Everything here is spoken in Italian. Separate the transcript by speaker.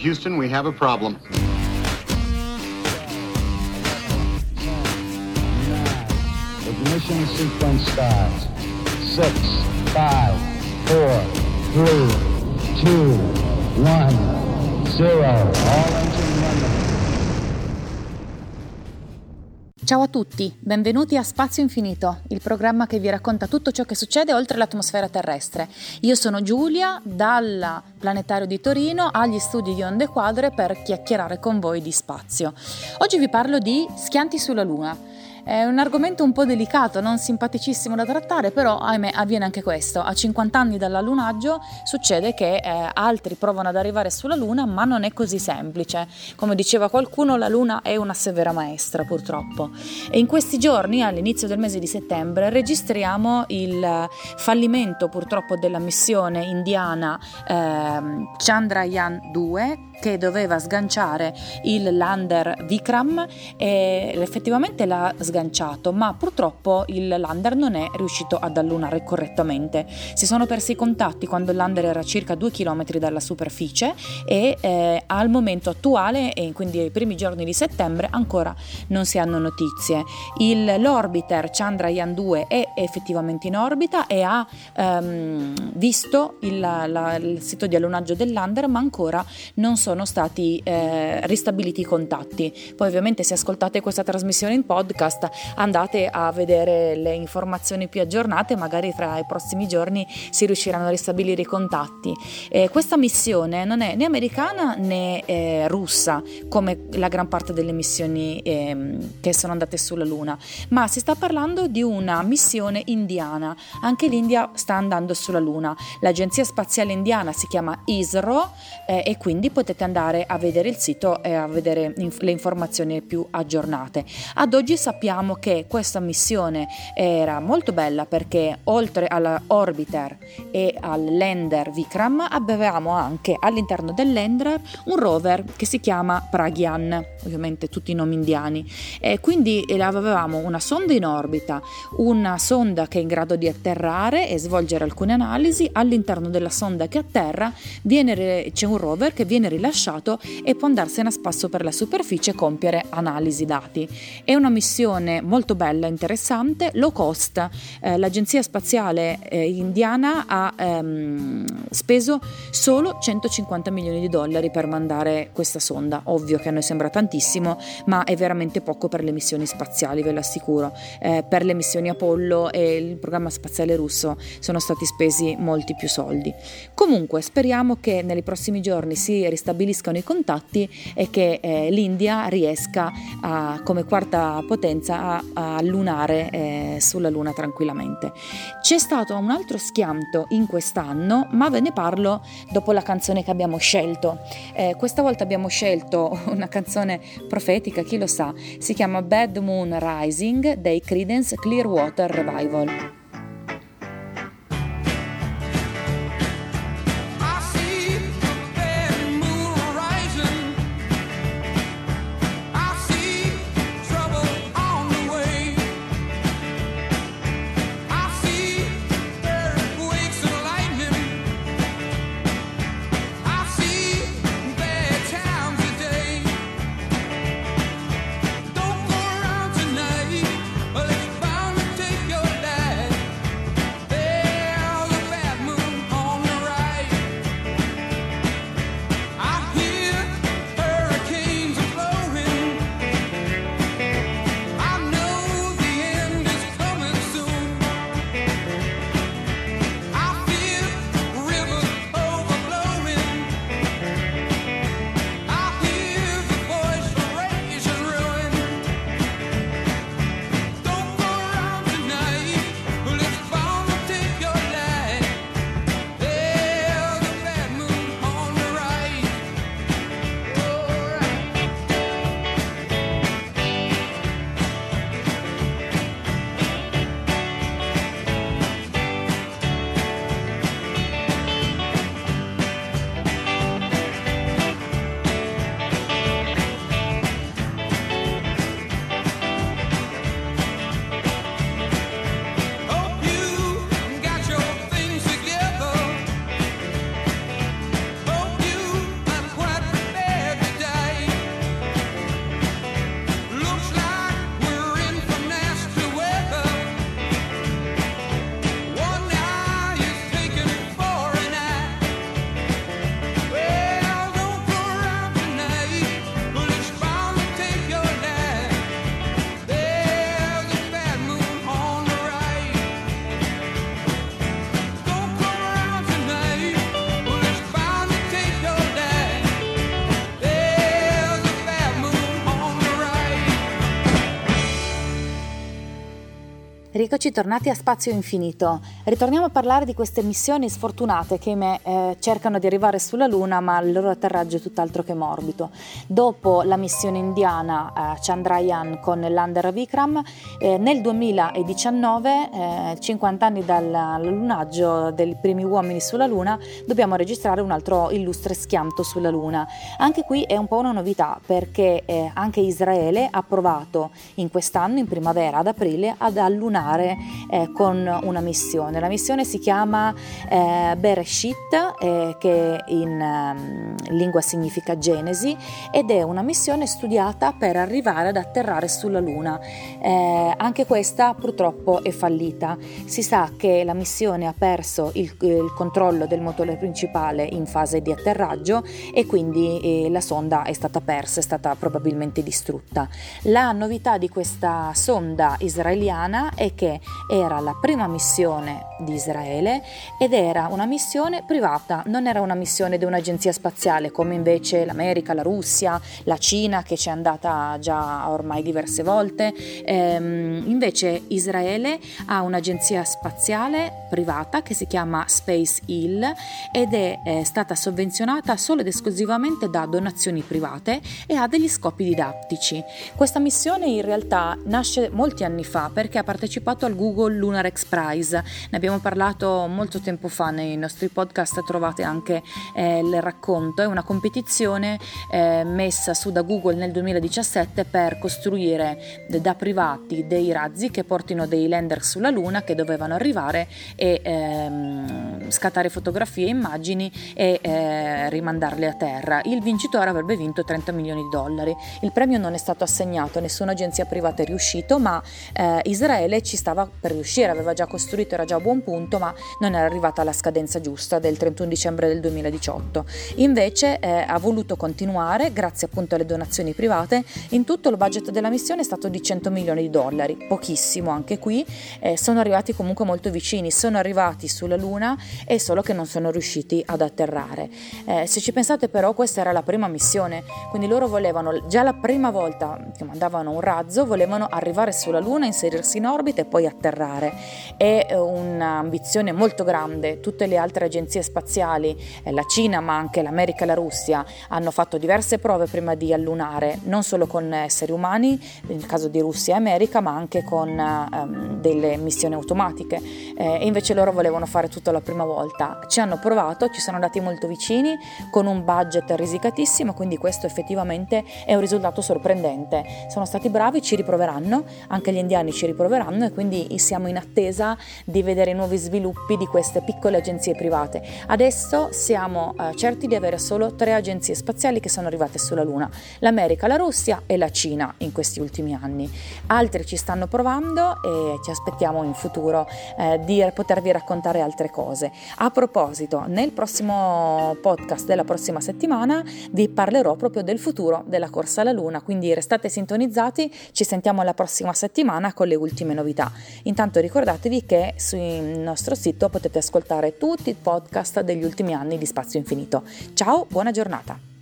Speaker 1: Houston, we have a problem.
Speaker 2: Ignition sequence starts. 6, 5, 4, 3, 2, 1, 0. All engine running.
Speaker 3: Ciao a tutti, benvenuti a Spazio Infinito, il programma che vi racconta tutto ciò che succede oltre l'atmosfera terrestre. Io sono Giulia, dal Planetario di Torino agli studi di Onde Quadre per chiacchierare con voi di spazio. Oggi vi parlo di schianti sulla Luna. È un argomento un po' delicato, non simpaticissimo da trattare, però ahimè avviene anche questo. A 50 anni dall'allunaggio succede che altri provano ad arrivare sulla Luna, ma non è così semplice. Come diceva qualcuno, la Luna è una severa maestra, purtroppo. E in questi giorni, all'inizio del mese di settembre, registriamo il fallimento purtroppo della missione indiana Chandrayaan 2, che doveva sganciare il lander Vikram, e effettivamente l'ha sganciato, ma purtroppo il lander non è riuscito ad allunare correttamente. Si sono persi i contatti quando il lander era a circa 2 km dalla superficie e al momento attuale, e quindi ai primi giorni di settembre, ancora non si hanno notizie. L'orbiter Chandrayaan 2 è effettivamente in orbita e ha visto il sito di allunaggio del lander, ma ancora non sono stati ristabiliti i contatti. Poi ovviamente, se ascoltate questa trasmissione in podcast, andate a vedere le informazioni più aggiornate, magari fra i prossimi giorni si riusciranno a ristabilire i contatti. Questa missione non è né americana né russa, come la gran parte delle missioni che sono andate sulla Luna, ma si sta parlando di una missione indiana. Anche l'India sta andando sulla Luna. L'agenzia spaziale indiana si chiama ISRO e quindi potete andare a vedere il sito e a vedere le informazioni più aggiornate. Ad oggi sappiamo che questa missione era molto bella, perché oltre all'orbiter e al lander Vikram avevamo anche all'interno del lander un rover che si chiama Pragyan, ovviamente tutti i nomi indiani, e quindi avevamo una sonda in orbita, una sonda che è in grado di atterrare e svolgere alcune analisi. All'interno della sonda che atterra c'è un rover che viene rilasciato e può andarsene a spasso per la superficie e compiere analisi dati. È una missione molto bella, interessante, low cost. L'agenzia spaziale indiana ha speso solo $150 milioni per mandare questa sonda. Ovvio che a noi sembra tantissimo, ma è veramente poco per le missioni spaziali, ve lo assicuro. Per le missioni Apollo e il programma spaziale russo sono stati spesi molti più soldi. Comunque speriamo che nei prossimi giorni si ristabiliscano i contatti e che l'India riesca come quarta potenza a lunare sulla Luna tranquillamente. C'è stato un altro schianto in quest'anno, ma ve ne parlo dopo la canzone che abbiamo scelto. Questa volta abbiamo scelto una canzone profetica, chi lo sa, si chiama Bad Moon Rising dei Creedence Clearwater Revival.
Speaker 4: Don't go around tonight, well, it's bound to take your dad.
Speaker 3: eccoci tornati a Spazio Infinito. Ritorniamo a parlare di queste missioni sfortunate che cercano di arrivare sulla Luna, ma il loro atterraggio è tutt'altro che morbido. Dopo la missione indiana Chandrayaan con il lander Vikram, nel 2019, 50 anni dall'allunaggio dei primi uomini sulla Luna, dobbiamo registrare un altro illustre schianto sulla Luna. Anche qui è un po' una novità, perché anche Israele ha provato in quest'anno, in primavera, ad aprile, ad allunare con una missione. La missione si chiama Bereshit, che in lingua significa Genesi, ed è una missione studiata per arrivare ad atterrare sulla Luna. Anche questa purtroppo è fallita. Si sa che la missione ha perso il controllo del motore principale in fase di atterraggio e quindi la sonda è stata persa, è stata probabilmente distrutta. La novità di questa sonda israeliana è che era la prima missione di Israele ed era una missione privata, non era una missione di un'agenzia spaziale come invece l'America, la Russia, la Cina, che ci è andata già ormai diverse volte. Invece Israele ha un'agenzia spaziale privata che si chiama Space Hill ed è stata sovvenzionata solo ed esclusivamente da donazioni private e ha degli scopi didattici. Questa missione in realtà nasce molti anni fa perché ha partecipato al Google Lunar X Prize. Ne abbiamo parlato molto tempo fa nei nostri podcast, trovate anche il racconto. È una competizione messa su da Google nel 2017 per costruire da privati dei razzi che portino dei lander sulla Luna, che dovevano arrivare e scattare fotografie e immagini e rimandarle a terra. Il vincitore avrebbe vinto $30 milioni. Il premio non è stato assegnato, nessuna agenzia privata è riuscito, ma Israele ci stava per riuscire, aveva già costruito, era già a buon punto, ma non era arrivata alla scadenza giusta del 31 dicembre del 2018. Invece ha voluto continuare grazie appunto alle donazioni private. In tutto il budget della missione è stato di $100 milioni, pochissimo anche qui. Sono arrivati comunque molto vicini, sono arrivati sulla Luna, è solo che non sono riusciti ad atterrare. Se ci pensate però, questa era la prima missione, quindi loro volevano, già la prima volta che mandavano un razzo, volevano arrivare sulla Luna, inserirsi in orbita e poi atterrare. È un'ambizione molto grande. Tutte le altre agenzie spaziali, la Cina ma anche l'America e la Russia, hanno fatto diverse prove prima di allunare, non solo con esseri umani, nel caso di Russia e America, ma anche con delle missioni automatiche, e invece loro volevano fare tutto la prima volta. Ci hanno provato, ci sono andati molto vicini con un budget risicatissimo, quindi questo effettivamente è un risultato sorprendente. Sono stati bravi, ci riproveranno, anche gli indiani ci riproveranno, e quindi siamo in attesa di vedere i nuovi sviluppi di queste piccole agenzie private. Adesso siamo certi di avere solo 3 agenzie spaziali che sono arrivate sulla Luna: l'America, la Russia e la Cina in questi ultimi anni. Altri ci stanno provando e ci aspettiamo in futuro di potervi raccontare altre cose. A proposito, nel prossimo podcast della prossima settimana vi parlerò proprio del futuro della corsa alla Luna, quindi restate sintonizzati, ci sentiamo la prossima settimana con le ultime novità. Intanto ricordatevi che sul nostro sito potete ascoltare tutti i podcast degli ultimi anni di Spazio Infinito. Ciao, buona giornata!